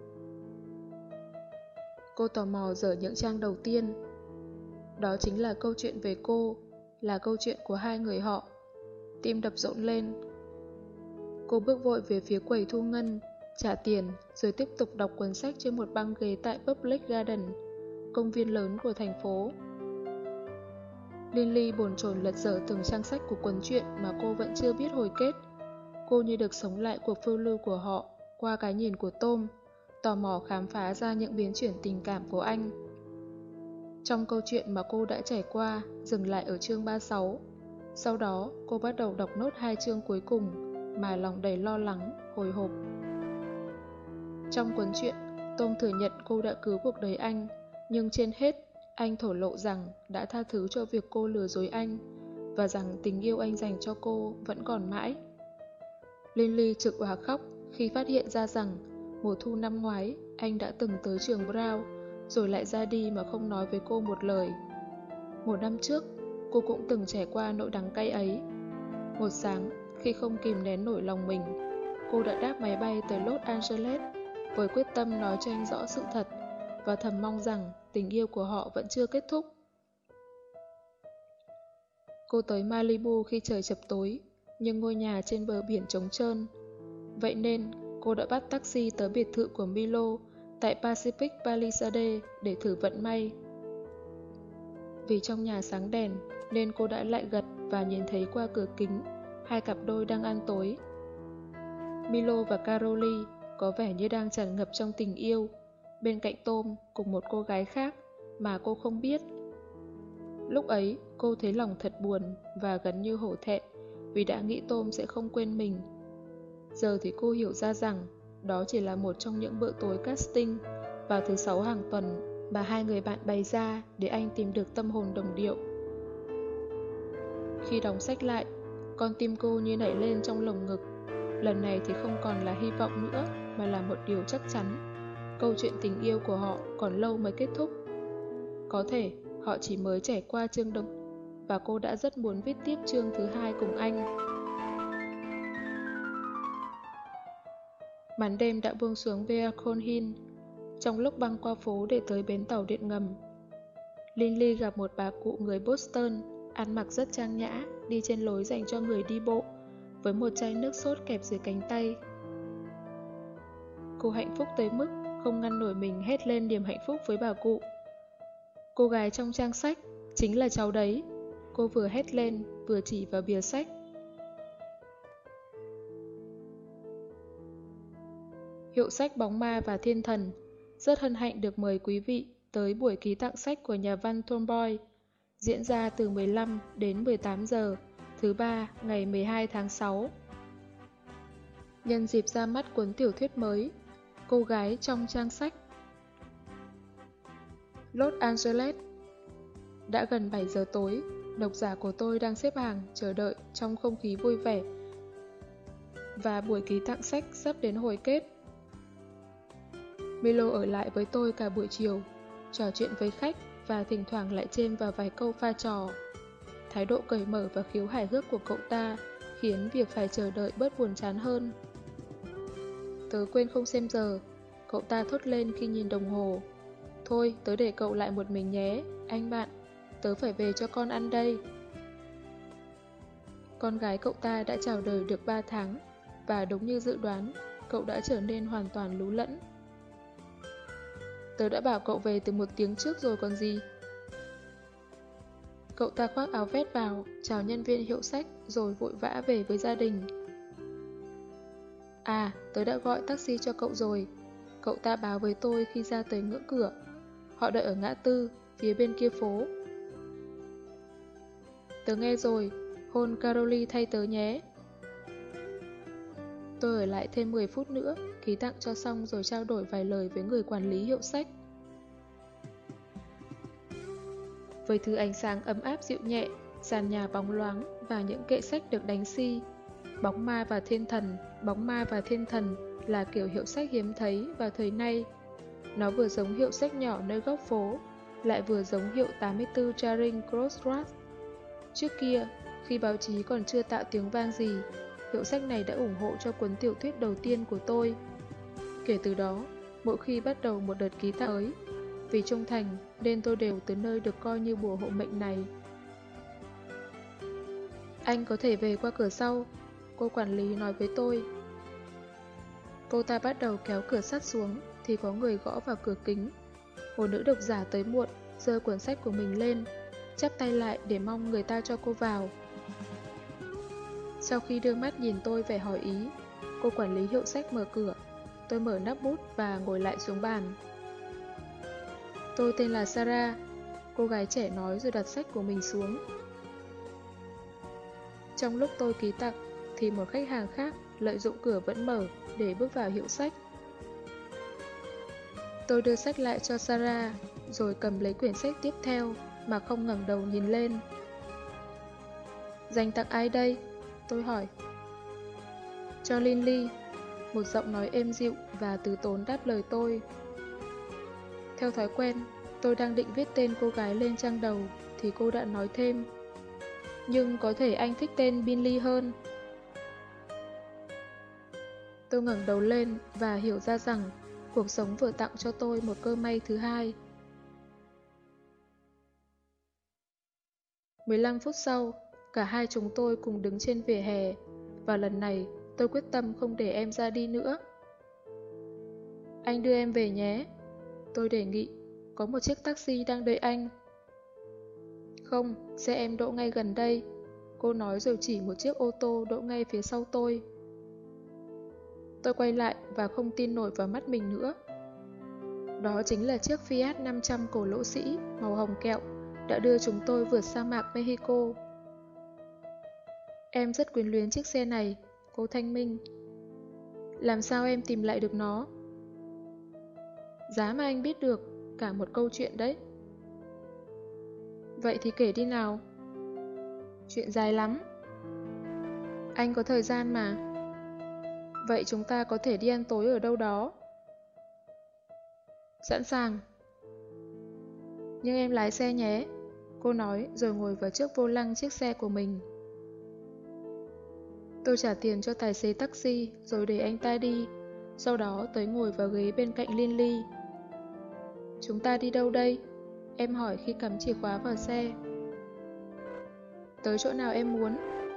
Cô tò mò dở những trang đầu tiên. Đó chính là câu chuyện về cô, là câu chuyện của hai người họ. Tim đập rộn lên. Cô bước vội về phía quầy thu ngân, trả tiền, rồi tiếp tục đọc cuốn sách trên một băng ghế tại Public Garden, công viên lớn của thành phố. Lindley bồn chồn lật dở từng trang sách của cuốn truyện mà cô vẫn chưa biết hồi kết. Cô như được sống lại cuộc phiêu lưu của họ qua cái nhìn của Tom, tò mò khám phá ra những biến chuyển tình cảm của anh. Trong câu chuyện mà cô đã trải qua, dừng lại ở chương ba mươi sáu. Sau đó, cô bắt đầu đọc nốt hai chương cuối cùng, mà lòng đầy lo lắng, hồi hộp. Trong cuốn truyện, Tom thừa nhận cô đã cứu cuộc đời anh, nhưng trên hết, anh thổ lộ rằng đã tha thứ cho việc cô lừa dối anh, và rằng tình yêu anh dành cho cô vẫn còn mãi. Lindley trực òa khóc khi phát hiện ra rằng mùa thu năm ngoái, anh đã từng tới trường Brown, rồi lại ra đi mà không nói với cô một lời. Một năm trước, cô cũng từng trải qua nỗi đắng cay ấy. Một sáng, khi không kìm nén nổi lòng mình, cô đã đáp máy bay tới Los Angeles với quyết tâm nói cho anh rõ sự thật và thầm mong rằng tình yêu của họ vẫn chưa kết thúc. Cô tới Malibu khi trời chập tối, nhưng ngôi nhà trên bờ biển trống trơn. Vậy nên, cô đã bắt taxi tới biệt thự của Milo tại Pacific Palisades để thử vận may. Vì trong nhà sáng đèn, nên cô đã lại gật và nhìn thấy qua cửa kính hai cặp đôi đang ăn tối. Milo và Carolee có vẻ như đang tràn ngập trong tình yêu, bên cạnh Tom cùng một cô gái khác mà cô không biết. Lúc ấy, cô thấy lòng thật buồn và gần như hổ thẹn vì đã nghĩ Tom sẽ không quên mình. Giờ thì cô hiểu ra rằng đó chỉ là một trong những bữa tối casting vào thứ sáu hàng tuần mà hai người bạn bày ra để anh tìm được tâm hồn đồng điệu. Khi đóng sách lại, con tim cô như nảy lên trong lồng ngực. Lần này thì không còn là hy vọng nữa, mà là một điều chắc chắn. Câu chuyện tình yêu của họ còn lâu mới kết thúc. Có thể họ chỉ mới trải qua chương đầu, và cô đã rất muốn viết tiếp chương thứ hai cùng anh. Màn đêm đã buông xuống Beacon Hill. Trong lúc băng qua phố để tới bến tàu điện ngầm, Lindley gặp một bà cụ người Boston, ăn mặc rất trang nhã, đi trên lối dành cho người đi bộ, với một chai nước sốt kẹp dưới cánh tay. Cô hạnh phúc tới mức không ngăn nổi mình hét lên niềm hạnh phúc với bà cụ. Cô gái trong trang sách, chính là cháu đấy. Cô vừa hét lên, vừa chỉ vào bìa sách. Hiệu sách Bóng Ma và Thiên Thần rất hân hạnh được mời quý vị tới buổi ký tặng sách của nhà văn Tomboy, diễn ra từ mười lăm đến mười tám giờ, thứ ba ngày mười hai tháng sáu. Nhân dịp ra mắt cuốn tiểu thuyết mới, Cô gái trong trang sách. Los Angeles. Đã gần bảy giờ tối, độc giả của tôi đang xếp hàng chờ đợi trong không khí vui vẻ và buổi ký tặng sách sắp đến hồi kết. Milo ở lại với tôi cả buổi chiều, trò chuyện với khách và thỉnh thoảng lại chêm vào vài câu pha trò. Thái độ cởi mở và khiếu hài hước của cậu ta khiến việc phải chờ đợi bớt buồn chán hơn. Tớ quên không xem giờ, cậu ta thốt lên khi nhìn đồng hồ. Thôi, tớ để cậu lại một mình nhé, anh bạn, tớ phải về cho con ăn đây. Con gái cậu ta đã chào đời được ba tháng, và đúng như dự đoán, cậu đã trở nên hoàn toàn lú lẫn. Tớ đã bảo cậu về từ một tiếng trước rồi còn gì. Cậu ta khoác áo vest vào, chào nhân viên hiệu sách rồi vội vã về với gia đình. À, tớ đã gọi taxi cho cậu rồi. Cậu ta báo với tôi khi ra tới ngưỡng cửa. Họ đợi ở ngã tư, phía bên kia phố. Tớ nghe rồi, hôn Caroly thay tớ nhé. Tôi ở lại thêm mười phút nữa, ký tặng cho xong rồi trao đổi vài lời với người quản lý hiệu sách. Với thứ ánh sáng ấm áp dịu nhẹ, sàn nhà bóng loáng và những kệ sách được đánh xi, Bóng ma và thiên thần, bóng ma và thiên thần là kiểu hiệu sách hiếm thấy vào thời nay. Nó vừa giống hiệu sách nhỏ nơi góc phố, lại vừa giống hiệu tám mươi tư Charing Cross. Trước kia, khi báo chí còn chưa tạo tiếng vang gì, hiệu sách này đã ủng hộ cho cuốn tiểu thuyết đầu tiên của tôi. Kể từ đó, mỗi khi bắt đầu một đợt ký tặng ấy, vì trung thành nên tôi đều tới nơi được coi như bùa hộ mệnh này. Anh có thể về qua cửa sau, cô quản lý nói với tôi. Cô ta bắt đầu kéo cửa sắt xuống thì có người gõ vào cửa kính. Một nữ độc giả tới muộn, giơ cuốn sách của mình lên, chắp tay lại để mong người ta cho cô vào. Sau khi đưa mắt nhìn tôi vẻ hỏi ý, cô quản lý hiệu sách mở cửa. Tôi mở nắp bút và ngồi lại xuống bàn. Tôi tên là Sarah, cô gái trẻ nói rồi đặt sách của mình xuống. Trong lúc tôi ký tặng, thì một khách hàng khác lợi dụng cửa vẫn mở để bước vào hiệu sách. Tôi đưa sách lại cho Sarah, rồi cầm lấy quyển sách tiếp theo mà không ngẩng đầu nhìn lên. Dành tặng ai đây? Tôi hỏi. Cho Lily, một giọng nói êm dịu và từ tốn đáp lời tôi. Theo thói quen, tôi đang định viết tên cô gái lên trang đầu thì cô đã nói thêm. Nhưng có thể anh thích tên Binley hơn. Tôi ngẩng đầu lên và hiểu ra rằng cuộc sống vừa tặng cho tôi một cơ may thứ hai. mười lăm phút sau, cả hai chúng tôi cùng đứng trên vỉa hè, và lần này tôi quyết tâm không để em ra đi nữa. Anh đưa em về nhé, tôi đề nghị, có một chiếc taxi đang đợi anh. Không, xe em đỗ ngay gần đây, cô nói rồi chỉ một chiếc ô tô đỗ ngay phía sau tôi. Tôi quay lại và không tin nổi vào mắt mình nữa. Đó chính là chiếc Fiat năm trăm cổ lỗ sĩ màu hồng kẹo đã đưa chúng tôi vượt sa mạc Mexico. Em rất quyến luyến chiếc xe này, cô thanh minh. Làm sao em tìm lại được nó? Giá mà anh biết được, cả một câu chuyện đấy. Vậy thì kể đi nào. Chuyện dài lắm. Anh có thời gian mà. Vậy chúng ta có thể đi ăn tối ở đâu đó. Sẵn sàng. Nhưng em lái xe nhé, cô nói rồi ngồi vào trước vô lăng chiếc xe của mình. Tôi trả tiền cho tài xế taxi rồi để anh ta đi, sau đó tới ngồi vào ghế bên cạnh Lily. Chúng ta đi đâu đây? Em hỏi khi cắm chìa khóa vào xe. Tới chỗ nào em muốn.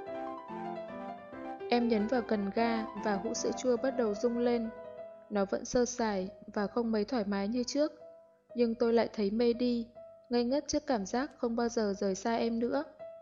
Em nhấn vào cần ga và hũ sữa chua bắt đầu rung lên. Nó vẫn sơ sài và không mấy thoải mái như trước, nhưng tôi lại thấy mê đi, ngây ngất trước cảm giác không bao giờ rời xa em nữa.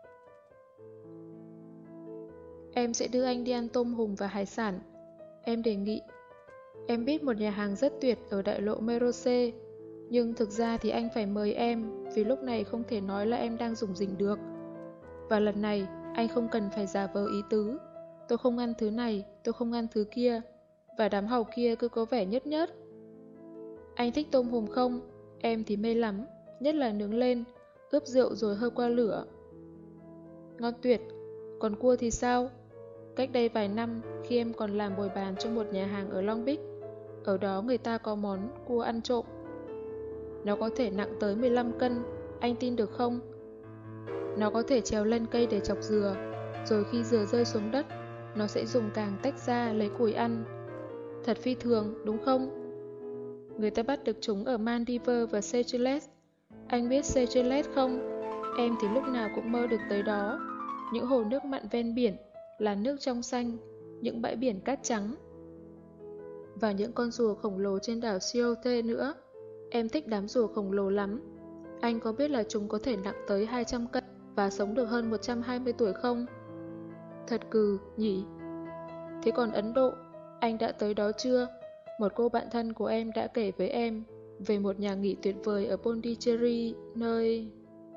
Em sẽ đưa anh đi ăn tôm hùm và hải sản, em đề nghị. Em biết một nhà hàng rất tuyệt ở đại lộ Merose, nhưng thực ra thì anh phải mời em vì lúc này không thể nói là em đang rủng rỉnh được. Và lần này, anh không cần phải giả vờ ý tứ. Tôi không ăn thứ này, tôi không ăn thứ kia, và đám hầu kia cứ có vẻ nhất nhất. Anh thích tôm hùm không? Em thì mê lắm, nhất là nướng lên, ướp rượu rồi hơi qua lửa. Ngon tuyệt. Còn cua thì sao? Cách đây vài năm, khi em còn làm bồi bàn cho một nhà hàng ở Long Beach, ở đó người ta có món cua ăn trộm. Nó có thể nặng tới mười lăm cân, anh tin được không? Nó có thể trèo lên cây để chọc dừa, rồi khi dừa rơi xuống đất, nó sẽ dùng càng tách ra lấy củi ăn. Thật phi thường, đúng không? Người ta bắt được chúng ở Maldives và Seychelles. Anh biết Seychelles không? Em thì lúc nào cũng mơ được tới đó. Những hồ nước mặn ven biển, là nước trong xanh, những bãi biển cát trắng. Và những con rùa khổng lồ trên đảo Siote nữa. Em thích đám rùa khổng lồ lắm. Anh có biết là chúng có thể nặng tới hai trăm cân và sống được hơn một trăm hai mươi tuổi không? Thật cừ, nhỉ? Thế còn Ấn Độ, anh đã tới đó chưa? Một cô bạn thân của em đã kể với em về một nhà nghỉ tuyệt vời ở Pondicherry, nơi...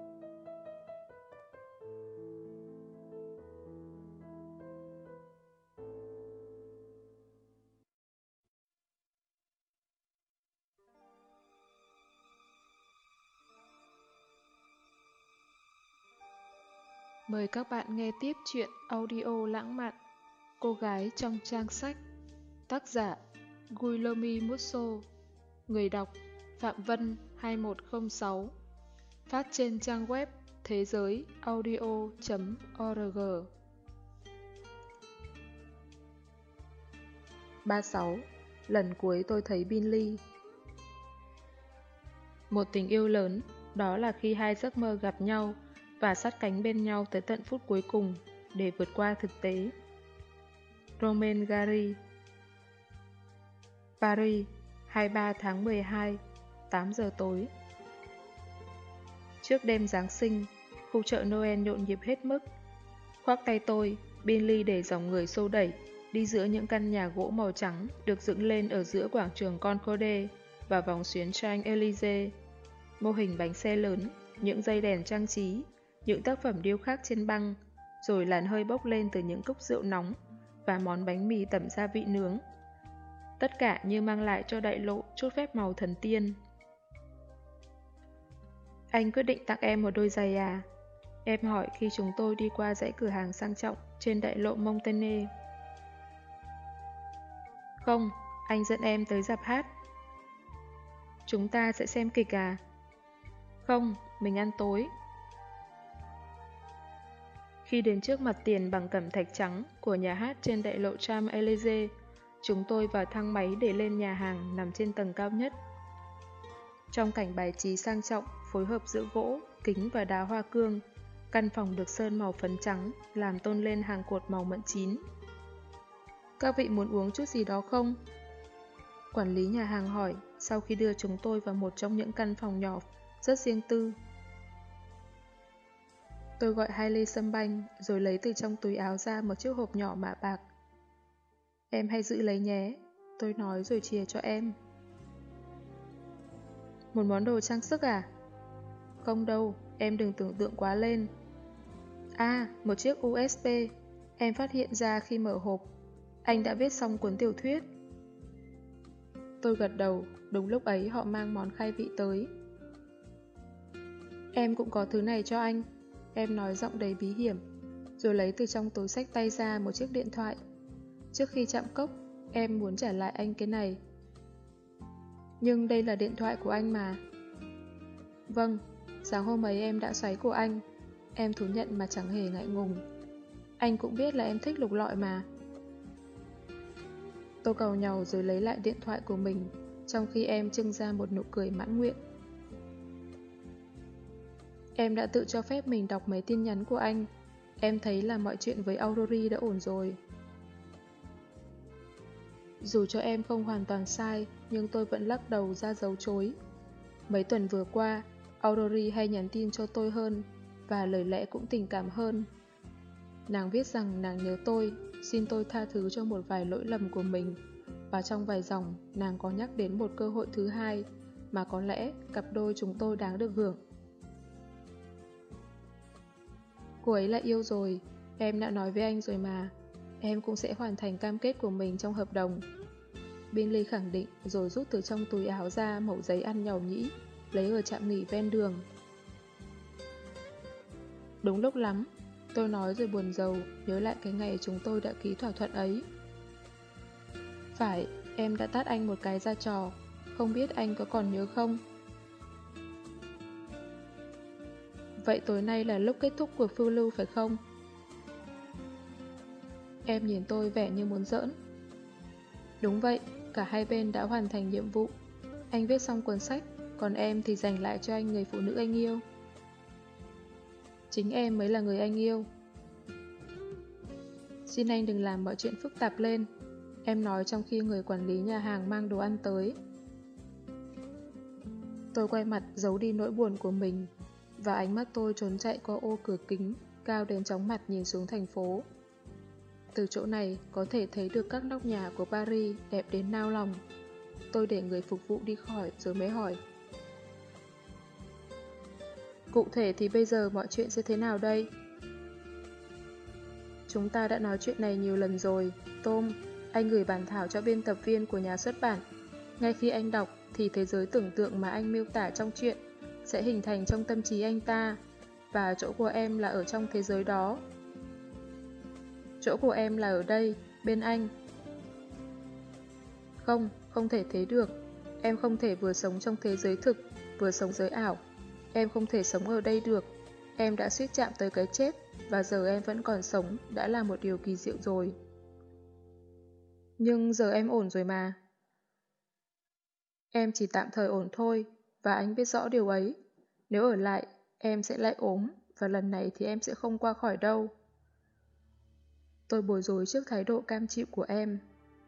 Mời các bạn nghe tiếp chuyện audio lãng mạn Cô gái trong trang sách. Tác giả Guillermo Musso. Người đọc Phạm Vân hai một không sáu. Phát trên trang web thế giới audio chấm org. ba mươi sáu. Lần cuối tôi thấy Binley. Một tình yêu lớn, đó là khi hai giấc mơ gặp nhau và sát cánh bên nhau tới tận phút cuối cùng để vượt qua thực tế. Romain Gary. Paris, hai mươi ba tháng mười hai, tám giờ tối. Trước đêm Giáng sinh, khu chợ Noel nhộn nhịp hết mức. Khoác tay tôi, Binley để dòng người xô đẩy, đi giữa những căn nhà gỗ màu trắng được dựng lên ở giữa quảng trường Concorde và vòng xuyến Champs-Élysées. Mô hình bánh xe lớn, những dây đèn trang trí, những tác phẩm điêu khắc trên băng, rồi làn hơi bốc lên từ những cốc rượu nóng và món bánh mì tẩm gia vị nướng. Tất cả như mang lại cho đại lộ chút phép màu thần tiên. Anh quyết định tặng em một đôi giày à? Em hỏi khi chúng tôi đi qua dãy cửa hàng sang trọng trên đại lộ Montaigne. Không, anh dẫn em tới rạp hát. Chúng ta sẽ xem kịch à? Không, mình ăn tối. Khi đến trước mặt tiền bằng cẩm thạch trắng của nhà hát trên đại lộ Champs-Élysées, chúng tôi vào thang máy để lên nhà hàng nằm trên tầng cao nhất. Trong cảnh bài trí sang trọng, phối hợp giữa gỗ, kính và đá hoa cương, căn phòng được sơn màu phấn trắng, làm tôn lên hàng cột màu mận chín. Các vị muốn uống chút gì đó không? Quản lý nhà hàng hỏi sau khi đưa chúng tôi vào một trong những căn phòng nhỏ rất riêng tư. Tôi gọi hai ly sâm banh rồi lấy từ trong túi áo ra một chiếc hộp nhỏ mạ bạc. Em hãy giữ lấy nhé, tôi nói rồi chìa cho em. Một món đồ trang sức à? Không đâu, em đừng tưởng tượng quá lên. À, một chiếc u ét bê, em phát hiện ra khi mở hộp. Anh đã viết xong cuốn tiểu thuyết. Tôi gật đầu, đúng lúc ấy họ mang món khai vị tới. Em cũng có thứ này cho anh, em nói giọng đầy bí hiểm, rồi lấy từ trong túi xách tay ra một chiếc điện thoại. Trước khi chạm cốc, em muốn trả lại anh cái này. Nhưng đây là điện thoại của anh mà. Vâng, sáng hôm ấy em đã xoáy của anh. Em thú nhận mà chẳng hề ngại ngùng. Anh cũng biết là em thích lục lọi mà. Tôi cầu nhàu rồi lấy lại điện thoại của mình, trong khi em trưng ra một nụ cười mãn nguyện. Em đã tự cho phép mình đọc mấy tin nhắn của anh. Em thấy là mọi chuyện với Aurori đã ổn rồi. Dù cho em không hoàn toàn sai, nhưng tôi vẫn lắc đầu ra dấu chối. Mấy tuần vừa qua, Aurori hay nhắn tin cho tôi hơn, và lời lẽ cũng tình cảm hơn. Nàng viết rằng nàng nhớ tôi, xin tôi tha thứ cho một vài lỗi lầm của mình, và trong vài dòng, nàng có nhắc đến một cơ hội thứ hai mà có lẽ cặp đôi chúng tôi đáng được hưởng. Cô ấy lại yêu rồi, em đã nói với anh rồi mà. Em cũng sẽ hoàn thành cam kết của mình trong hợp đồng. Binley khẳng định rồi rút từ trong túi áo ra mẩu giấy ăn nhàu nhĩ. lấy ở trạm nghỉ ven đường. Đúng lúc lắm, tôi nói rồi buồn rầu, nhớ lại cái ngày chúng tôi đã ký thỏa thuận ấy. Phải, em đã tát anh một cái ra trò, không biết anh có còn nhớ không? Vậy tối nay là lúc kết thúc cuộc phiêu lưu phải không? Em nhìn tôi vẻ như muốn giỡn. Đúng vậy, cả hai bên đã hoàn thành nhiệm vụ. Anh viết xong cuốn sách, còn em thì dành lại cho anh người phụ nữ anh yêu. Chính em mới là người anh yêu. Xin anh đừng làm mọi chuyện phức tạp lên, em nói trong khi người quản lý nhà hàng mang đồ ăn tới. Tôi quay mặt giấu đi nỗi buồn của mình, và ánh mắt tôi trốn chạy qua ô cửa kính, cao đến chóng mặt nhìn xuống thành phố. Từ chỗ này có thể thấy được các nóc nhà của Paris đẹp đến nao lòng. Tôi để người phục vụ đi khỏi rồi mới hỏi. Cụ thể thì bây giờ mọi chuyện sẽ thế nào đây? Chúng ta đã nói chuyện này nhiều lần rồi. Tom, anh gửi bản thảo cho biên tập viên của nhà xuất bản. Ngay khi anh đọc thì thế giới tưởng tượng mà anh miêu tả trong chuyện sẽ hình thành trong tâm trí anh ta, và chỗ của em là ở trong thế giới đó. Chỗ của em là ở đây, bên anh. Không, không thể thế được. Em không thể vừa sống trong thế giới thực, vừa sống giới ảo. Em không thể sống ở đây được. Em đã suýt chạm tới cái chết, và giờ em vẫn còn sống đã là một điều kỳ diệu rồi. Nhưng giờ em ổn rồi mà. Em chỉ tạm thời ổn thôi, và anh biết rõ điều ấy. Nếu ở lại, em sẽ lại ốm, và lần này thì em sẽ không qua khỏi đâu. Tôi bối rối trước thái độ cam chịu của em.